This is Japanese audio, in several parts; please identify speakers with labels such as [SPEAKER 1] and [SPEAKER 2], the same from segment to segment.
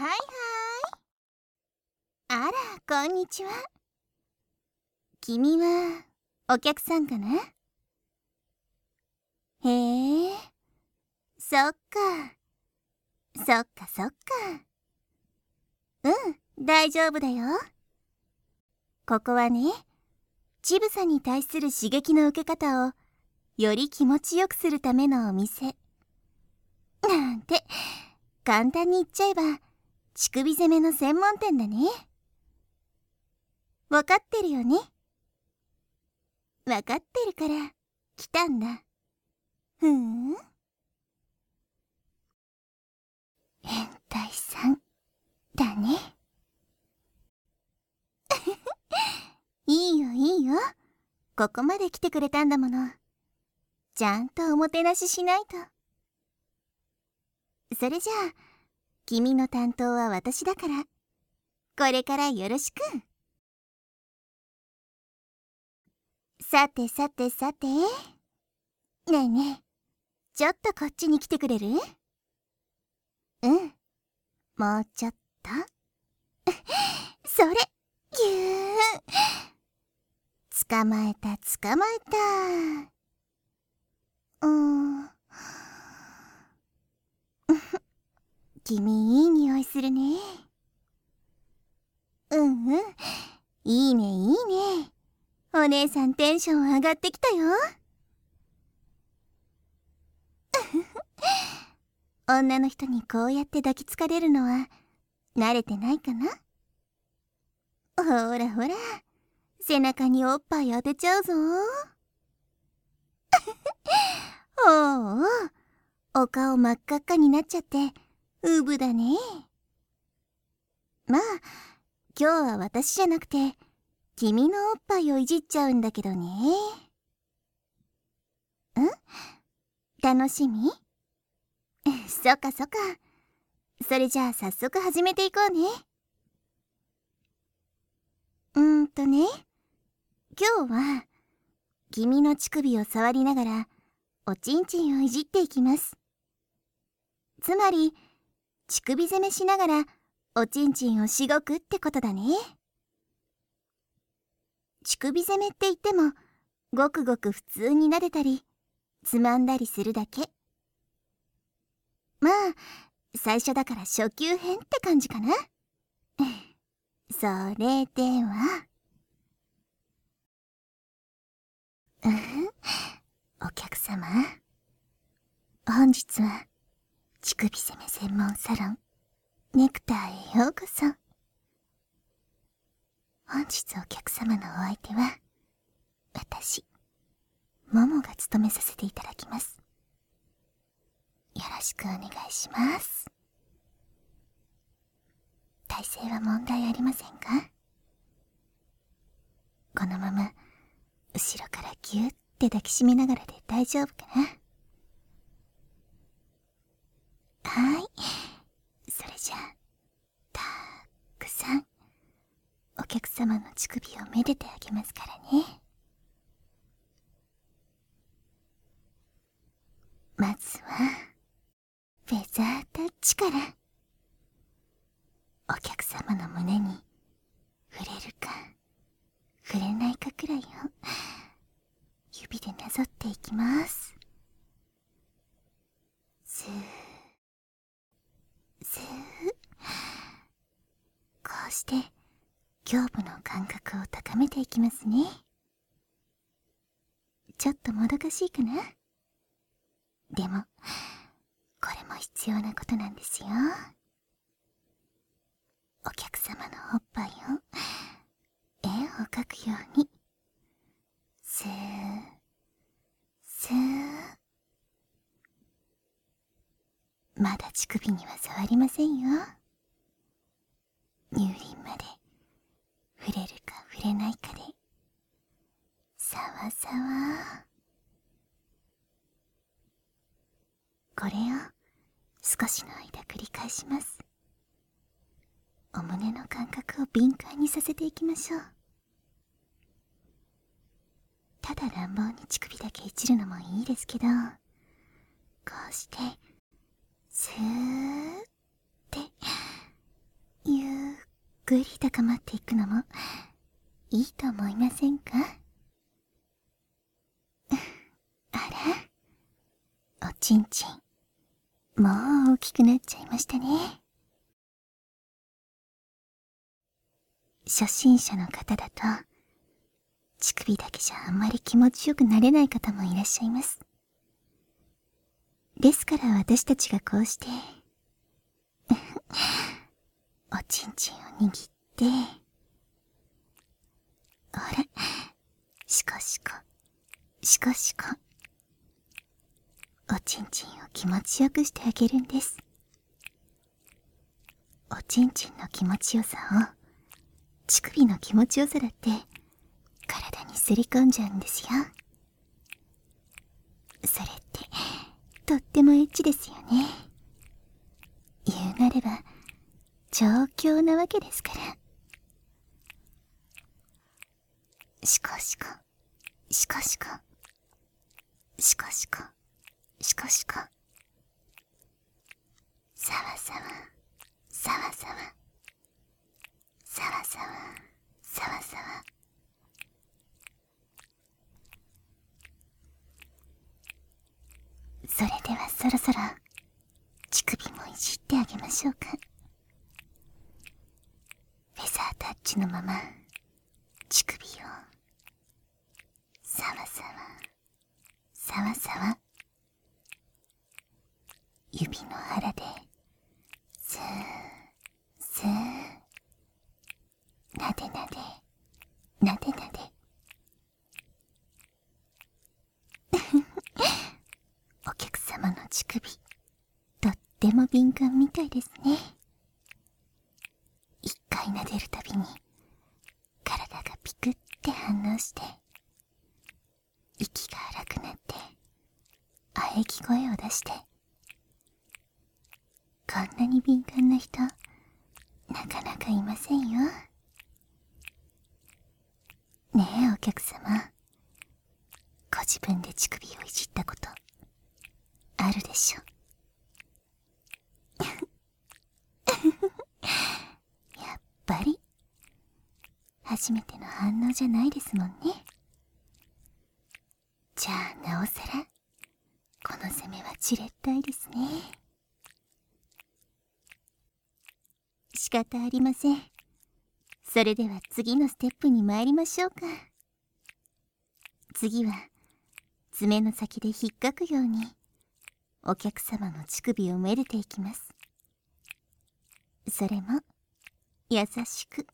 [SPEAKER 1] はい。あら、こんにちは。君はお客さんかな？へえ、そっか。そっかそっか。大丈夫だよ。ここはね、ちぶさに対する刺激の受け方をより気持ちよくするためのお店。なんて、簡単に言っちゃえば、乳首攻めの専門店だね。わかってるよね？わかってるから来たんだ。変態さんだね。いいよいいよ。ここまで来てくれたんだもの。ちゃんとおもてなししないと。それじゃあ、君の担当は私だから、これからよろしく。さてさてさて。ねえねえ、ちょっとこっちに来てくれる？もうちょっと。それ、ぎゅー。捕まえた捕まえた。君いい匂いするね。いいねいいね。お姉さんテンション上がってきたよ。女の人にこうやって抱きつかれるのは慣れてないかな？ほらほら、背中におっぱい当てちゃうぞ。おうお顔真っ赤っかになっちゃってうぶだね。まあ今日は私じゃなくて君のおっぱいをいじっちゃうんだけどね。楽しみ？そっかそっか。それじゃあ早速始めていこうね。ね、今日は君の乳首を触りながらおちんちんをいじっていきます。つまり乳首攻めしながらおちんちんをしごくってことだね。乳首攻めって言ってもごくごく普通に撫でたりつまんだりするだけ。まあ最初だから初級編って感じかな。それではお客様、本日は乳首攻め専門サロンネクターへようこそ。本日お客様のお相手は私ももが務めさせていただきます。よろしくお願いします。体勢は問題ありませんか？このまま後ろからギュッて抱きしめながらで大丈夫かな？はい、それじゃあたくさんお客様の乳首をめでてあげますからね。まずはフェザータッチから。お客様の胸に触れるか触れないかくらいを指でなぞっていきます。スースー。こうして胸部の感覚を高めていきますね。ちょっともどかしいかな？でもこれも必要なことなんですよ。お客様のおっぱいを円を描くようにスースー。まだ乳首には触りませんよ。乳輪まで触れるか触れないかでさわさわ。これを少しの間繰り返します。お胸の感覚を敏感にさせていきましょう。ただ乱暴に乳首だけいじるのもいいですけど、こうしてスーってくり高まっていくのもいいと思いませんか？あら、おちんちん、もう大きくなっちゃいましたね。初心者の方だと、乳首だけじゃあんまり気持ちよくなれない方もいらっしゃいます。ですから私たちがこうして、おちんちんを握って、ほら、シコシコ、シコシコ。おちんちんを気持ちよくしてあげるんです。おちんちんの気持ちよさを、乳首の気持ちよさだって体にすり込んじゃうんですよ。それってとってもエッチですよね。言うなれば調教なわけですから。シコシコ、シコシコ、シコシコ、シコシコ、サワサワ、サワサワ、サワサワ、サワサワ。それではそろそろ乳首もいじってあげましょうか。フェザータッチのまま乳首をサワサワ、サワサワ、指の腹でスースー、なでなで、なでなで。お客様の乳首、とっても敏感みたいですね。一回撫でるたびに体がピクって反応して、息が荒くなって喘ぎ声を出して。こんなに敏感な人、なかなかいませんよ。ねえお客様、ご自分で乳首をいじったことあるでしょ？やっぱり初めての反応じゃないですもんね。じゃあなおさらこの攻めはじれったいですね。仕方ありません。それでは次のステップに参りましょうか。次は爪の先で引っかくようにお客様の乳首をめでていきます。それも優しく。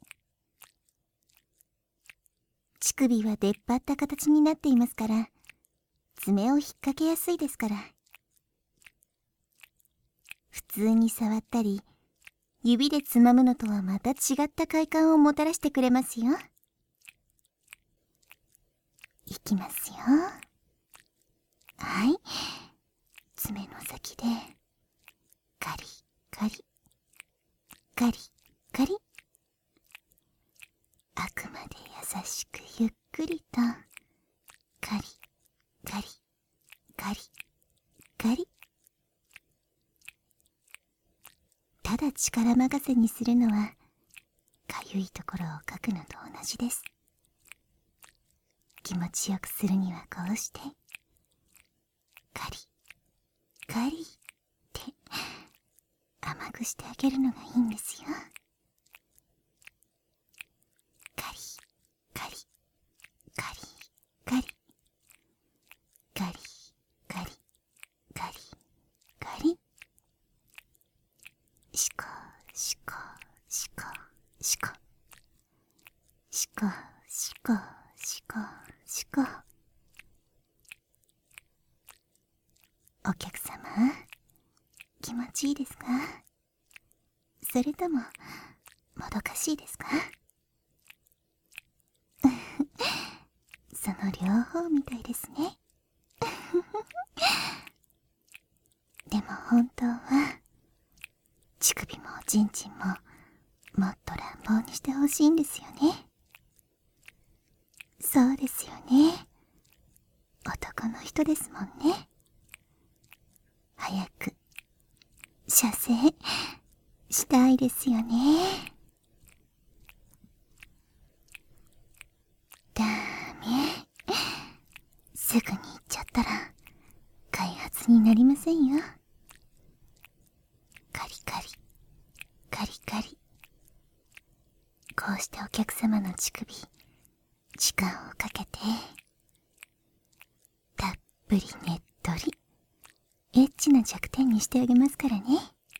[SPEAKER 1] 乳首は出っ張った形になっていますから、爪を引っ掛けやすいですから。普通に触ったり指でつまむのとはまた違った快感をもたらしてくれますよ。いきますよ。はい、爪の先でガリガリガリガリ、あくまで優しくゆっくりとガリガリガリガリ。ただ力任せにするのはかゆいところをかくのと同じです。気持ちよくするにはこうしてガリガリって甘くしてあげるのがいいんですよ。ガリガリガリガリガリガリガリガリ、シコシコシコシコシコシコシコシコ。お客様、気持ちいいですか？それとももどかしいですか？その両方みたいですね。でも本当は乳首もおちんちんももっと乱暴にしてほしいんですよね。そうですよね。男の人ですもんね。早く射精したいですよね。 なりませんよ。カリカリ、カリカリ。こうしてお客様の乳首、時間をかけて、たっぷりねっとり、エッチな弱点にしてあげますからね。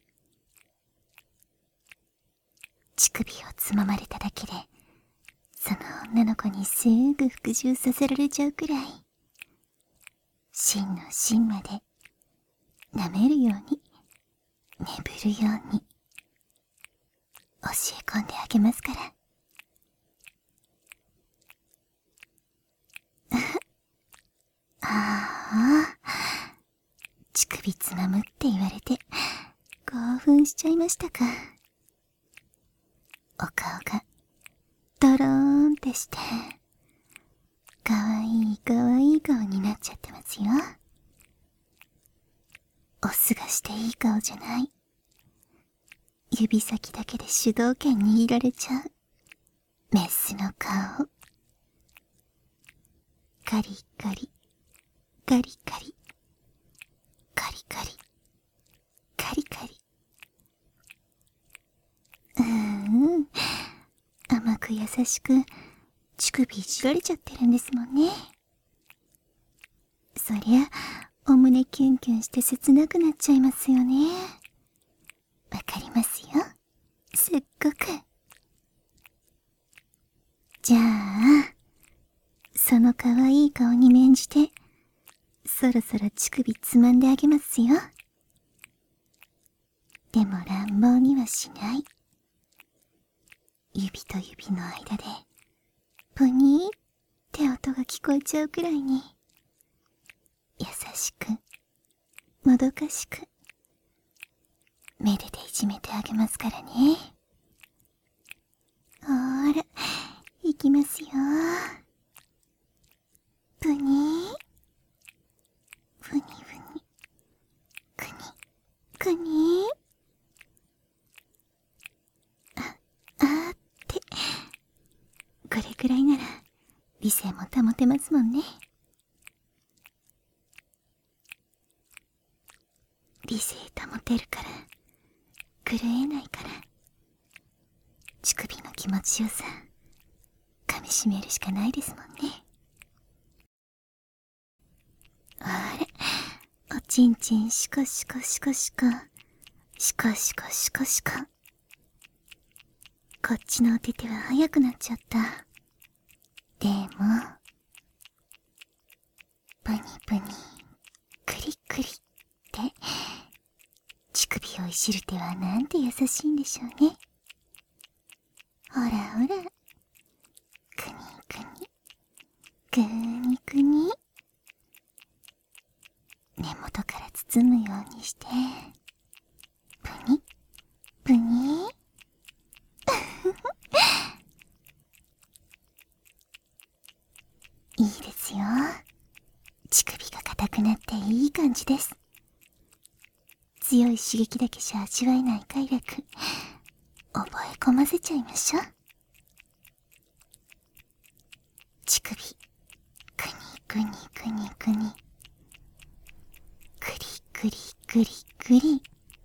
[SPEAKER 1] 乳首をつままれただけで、その女の子にすぐ服従させられちゃうくらい、芯の芯まで舐めるように、眠るように、教え込んであげますから。ああ、乳首つまむって言われて、興奮しちゃいましたか。お顔が、ドローンってして、かわいいかわいい顔になっちゃってますよ。オスがしていい顔じゃない。指先だけで主導権握られちゃう、メスの顔。カリカリ、カリカリ、カリカリ、カリカリ。甘く優しく乳首いじられちゃってるんですもんね。そりゃお胸キュンキュンして切なくなっちゃいますよね。わかりますよ、すっごく。じゃあそのかわいい顔に免じて、そろそろ乳首つまんであげますよ。でも乱暴にはしない。指と指の間で、ポニーって音が聞こえちゃうくらいに、優しく、もどかしく、めでていじめてあげますからね。ほーら、いきますよ。プニー、プニプニ、クニ、クニー。あーって、これくらいなら理性も保てますもんね。理性保てるから狂えないから、乳首の気持ちよさ噛みしめるしかないですもんね。あれ、おちんちんシコシコシコシコ、シコシコシコシコ。こっちのお手手は早くなっちゃった。でもプニプニ、クリクリって乳首をいじる手はなんて優しいんでしょうね。ほらほら、くにくに、くにくに、根元から包むようにして、ぷにぷにいいですよ。乳首が硬くなっていい感じです。強い刺激だけじゃ味わえない快楽、覚え込ませちゃいましょう。乳首、くにくにくにくに、くりくりくりくり。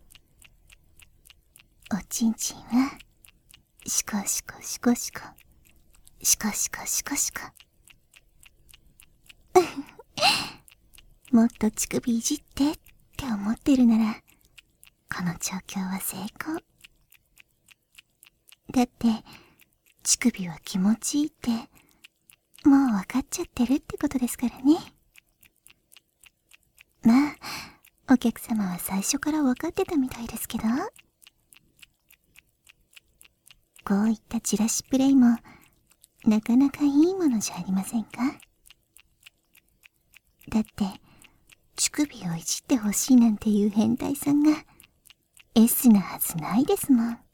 [SPEAKER 1] おちんちんはシコシコシコシコ、シコシコシコシコ。もっと乳首いじってって思ってるなら、この調教は成功。だって乳首は気持ちいいってもう分かっちゃってるってことですからね。まあお客様は最初から分かってたみたいですけど、こういったチラシプレイもなかなかいいものじゃありませんか。だって乳首をいじってほしいなんていう変態さんが S なはずないですもん。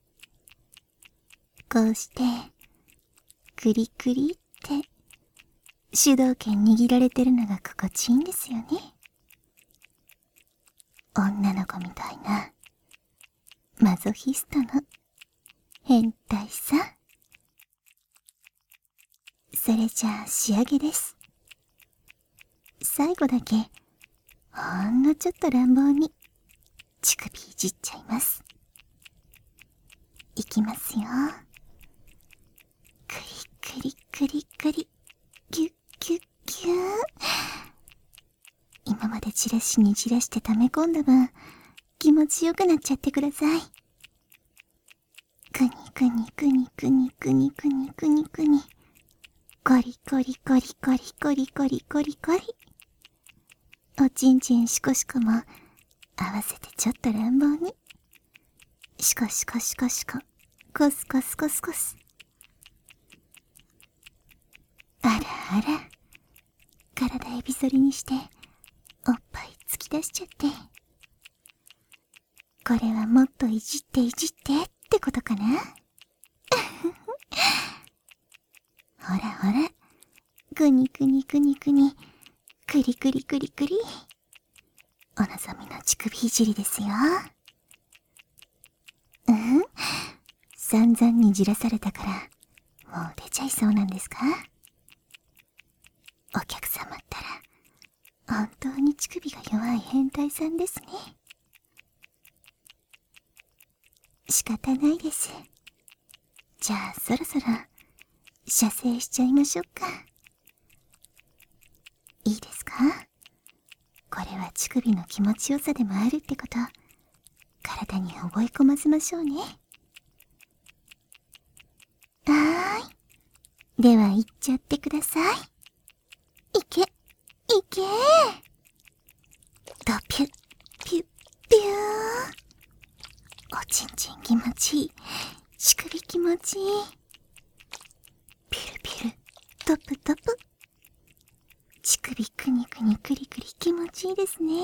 [SPEAKER 1] こうしてクリクリって主導権握られてるのが心地いいんですよね。女の子みたいなマゾヒストの変態さ。それじゃあ仕上げです。最後だけほんのちょっと乱暴に乳首いじっちゃいます。いきますよ。くりくりくりくり、ギュッギュッギュー。今までじらしにじらして溜め込んだ分、気持ちよくなっちゃってください。くにくにくにくにくにくにくにくに。コリコリコリコリコリコリコリコリ。おちんちんしこしこも合わせてちょっと乱暴に。しこしこしこしこ。コスコスコスコス。あらあら。体エビ反りにしておっぱい突き出しちゃって。これはもっといじっていじってってことかな。ほらほら。くにくにくにくに。くりくりくりくり。お望みの乳首いじりですよ。散々にじらされたからもう出ちゃいそうなんですか？お客様ったら本当に乳首が弱い変態さんですね。仕方ないです。じゃあそろそろ射精しちゃいましょうか。いいですか？これは乳首の気持ちよさでもあるってこと、体に覚え込ませましょうね。では行っちゃってください。いけ、いけー。ドピュッ、ピュッ、ピュー。おちんちん気持ちいい。乳首気持ちいい。ピュルピュル、トプトプ。乳首くにくにくりくり気持ちいいですね。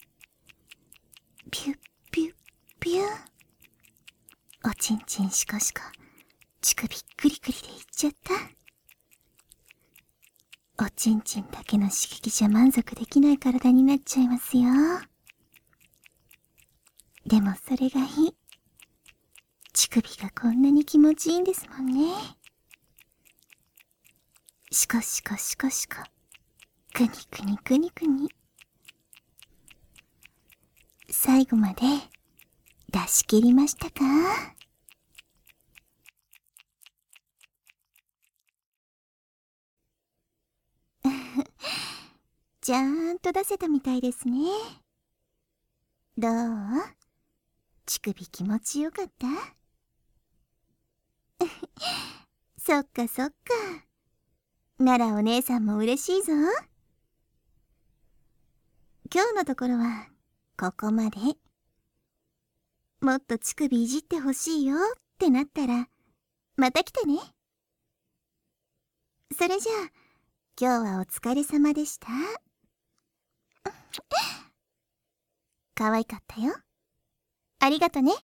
[SPEAKER 1] ピュッピュッピュー。おちんちんしこしこ。乳首くりくりでいっちゃった。おちんちんだけの刺激じゃ満足できない体になっちゃいますよ。でもそれがいい。乳首がこんなに気持ちいいんですもんね。しこしこしこしこ。くにくにくにくに。最後まで出し切りましたか？ちゃんと出せたみたいですね。どう？乳首気持ちよかった？そっかそっか。ならお姉さんも嬉しいぞ。今日のところはここまで。もっと乳首いじってほしいよってなったらまた来てね。それじゃあ今日はお疲れ様でした。可愛かったよ。ありがとね。